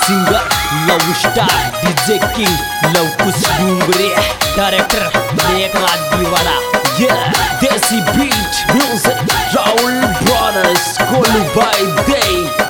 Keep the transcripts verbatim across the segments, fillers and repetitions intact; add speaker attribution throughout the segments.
Speaker 1: Singer love star DJ king love कुछ डूंगरे director Meghraj दीवाना ये desi beat music Rahul brothers कोलू बाय डे।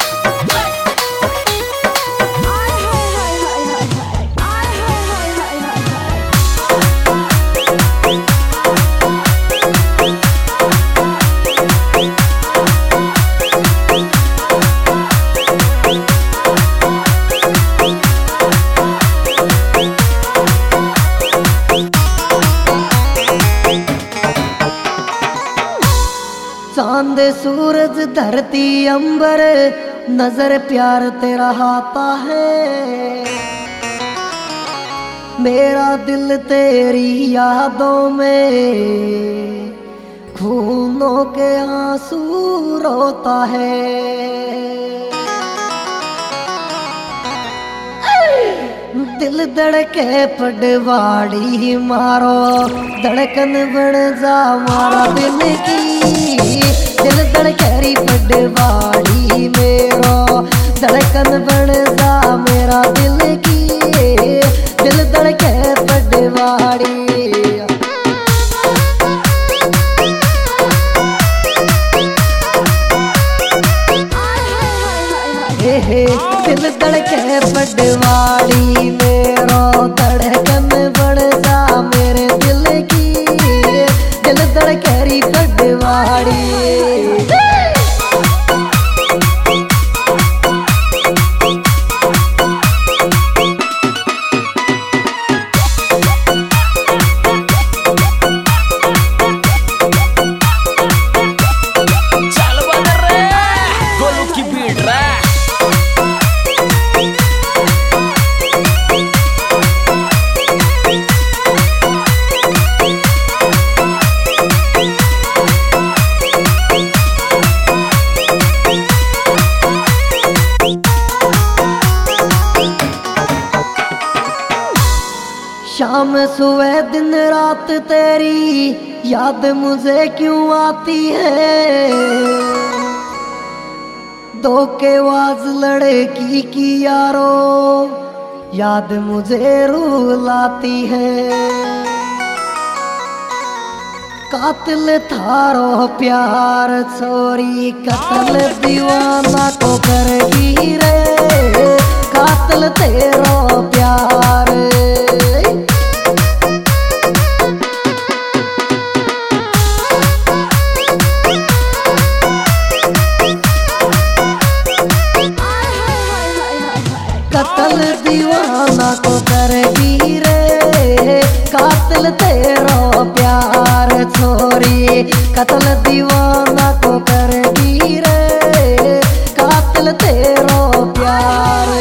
Speaker 2: चांद सूरज धरती अंबर नजर प्यार तेरा आता है। मेरा दिल तेरी यादों में खूनों के आंसू रोता है। दिल धड़के पडवाड़ी मारो धड़कन बन जा मारा दिल की। दिल धड़केरी पडवाड़ी मेरो धड़कन बन जा मेरा दिल की। दिल धड़के पडवाड़ी दिल धड़के पडवाड़ी मेरो धड़कन बन जा मेरे दिल की। दिल धड़केरी पडवाड़ी शाम सुबह दिन रात तेरी याद मुझे क्यों आती है। धोखेबाज लड़की की यारो याद मुझे रुलाती है। कातिल थारो प्यार छोरी कत्ल दीवाना को करेगी रे। कातिल तेरो प्यार कत्ल दीवाना को करेगी रे। कातिल तेरो प्यार छोरी कत्ल दीवाना को करेगी रे। कातिल तेरो प्यार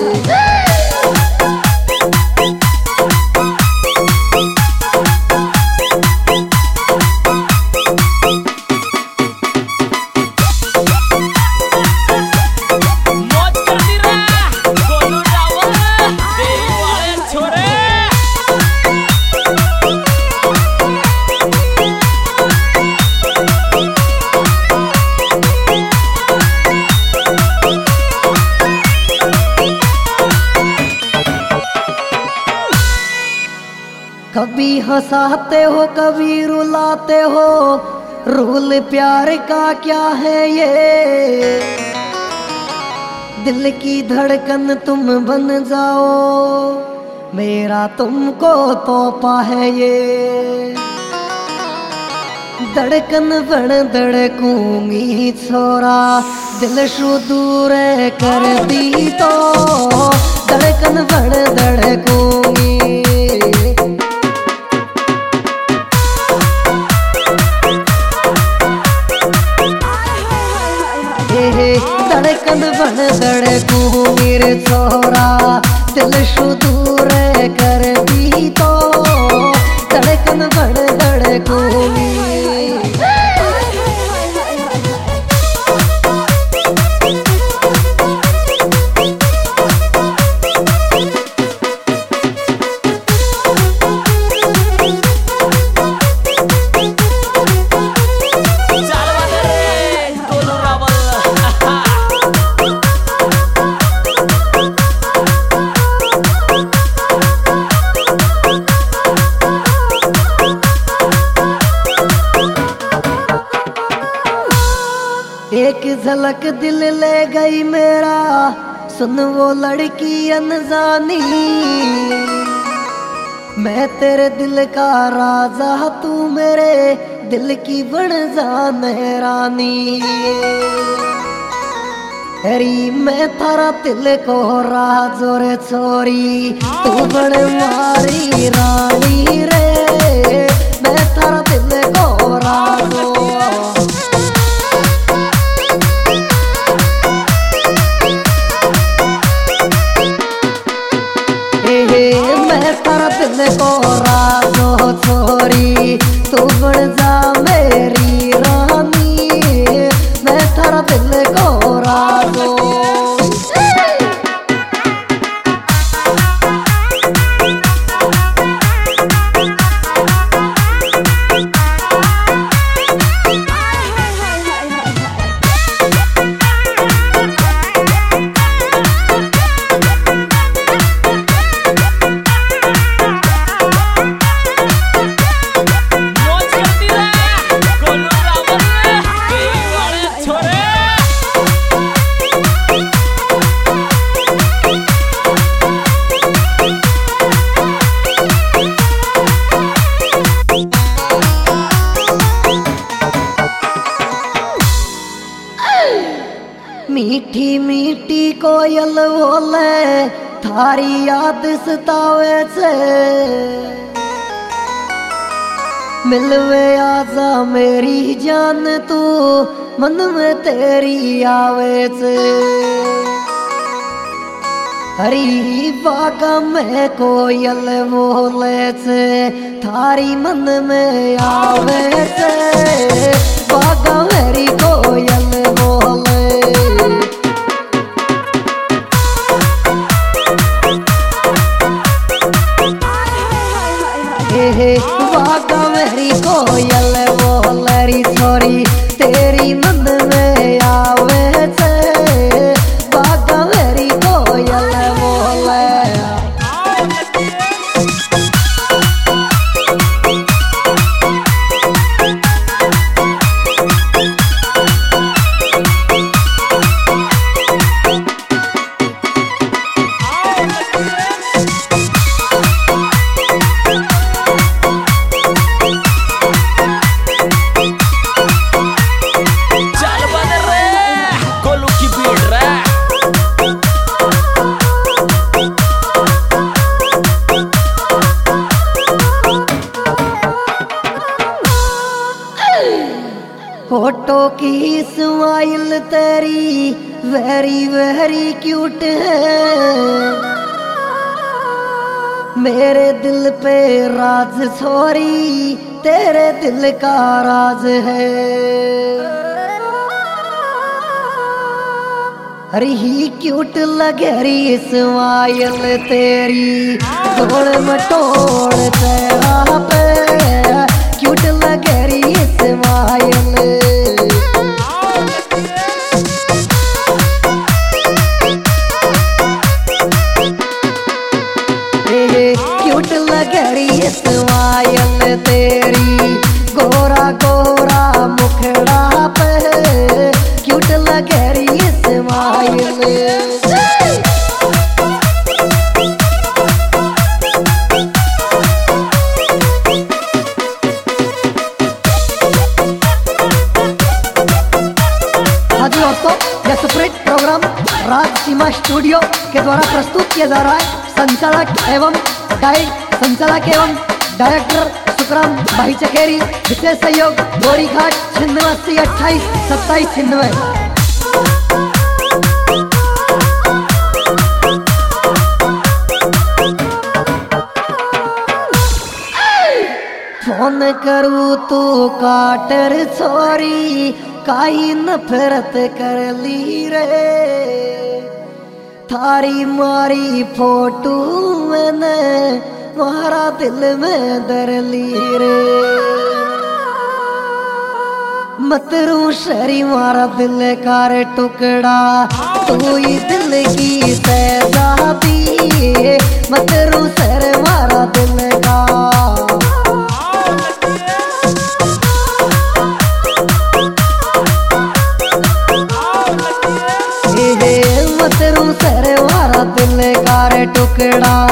Speaker 2: कभी हंसाते हो कभी रुलाते हो। रूल प्यार का क्या है ये। दिल की धड़कन तुम बन जाओ मेरा तुमको तोहफा है ये। धड़कन बन धड़कूंगी छोरा दिल शु दूर कर दी तो। धड़कन बन धड़कूंगी धड़कन बन धड़कूंगी रे छोरा दिल शु दूर कर दी तो। धड़कन बन धड़कूंगी तक दिल ले गई मेरा, सुन वो लड़की अनजानी। मैं तेरे दिल का राजा, तू मेरे दिल की बन जाने रानी। अरे मैं थारा दिल को राजो रे छोरी, तू बड़ मारी रानी रे। मैं थारा दिल को राजो। मैं तारा दिल को राजो छोरी, तू बन जा मेरी रानी। मैं तारा दिल को राजो। मीठी मीठी कोयल बोले, थारी याद सतावे छे। मिलवे आजा मेरी जान, तू मन में तेरी आवे छे। हरी बागा में कोयल बोले छे, थारी मन में आवे छे। बागा मेरी कोयल बोले, बागा मेरी कोयल बोलरी छोरी, तेरी मन में आवे छे। बागा मेरी कोयल बोले। फोटो की स्माइल तेरी वेरी वेरी क्यूट है। मेरे दिल पे राज छोरी, तेरे दिल का राज है। अरे ही क्यूट लगे री स्माइल तेरी, तोड़ मटोड़ तेरा पे क्यूट लगे री स्माइल। क्यूट लगे री स्माइल तेरी, गोरा गोरा मुखड़ा पे क्यूट लगे री स्माइल। यह superhit programme Raj Seema studio के द्वारा प्रस्तुत किया जा रहा है। संचालक एवं गाइड, संचालक एवं डायरेक्टर सुखराम भाई चकेरी। विशेष सहयोग गोरी घाट छिन्नवे अस्सी अट्ठाईस सत्ताईस छिन्नवे। फोन करूँ तू काटर छोरी, काई नफरत कर ली रे। थारी मारी फोटो मैंने मारा दिल में दर ली रे। मत रू शरी मारा दिल का रे टुकड़ा, तू ही दिल की सैदाबी। मत रू सर मारा दिल का। टुकड़ा